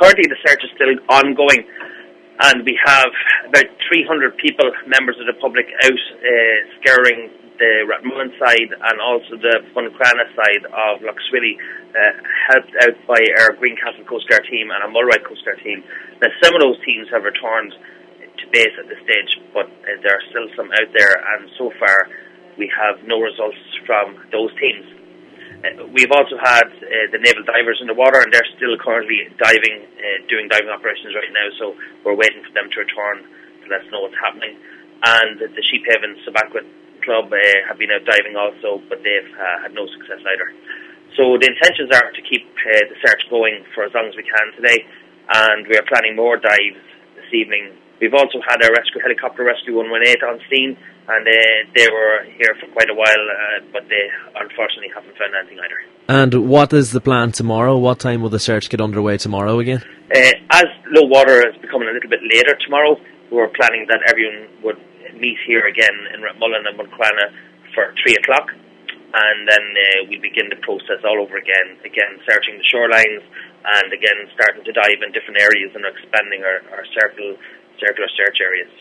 currently the search is still ongoing, and we have about 300 people, members of the public, out scouring the Rathmullen side and also the Buncrana side of Lough Swilly, helped out by our Greencastle Coast Guard team and our Mulroy Coast Guard team. Now, some of those teams have returned to base at this stage, but there are still some out there, and so far we have no results from those teams. We've also had the naval divers in the water, and they're still currently diving, doing diving operations right now, so we're waiting for them to return to let us know what's happening. And the Sheephaven Sabaquit Club have been out diving also, but they've had no success either. So the intentions are to keep the search going for as long as we can today, and we are planning more dives this evening. We've also had our rescue helicopter, Rescue 118, on scene, and they were here for quite a while, but they unfortunately haven't found anything either. And what is the plan tomorrow? What time will the search get underway tomorrow again? As low water is becoming a little bit later tomorrow, we're planning that everyone would meet here again in Rathmullen and Buncrana for 3 o'clock, and then we begin the process all over again searching the shorelines, and again starting to dive in different areas and expanding our circular search areas.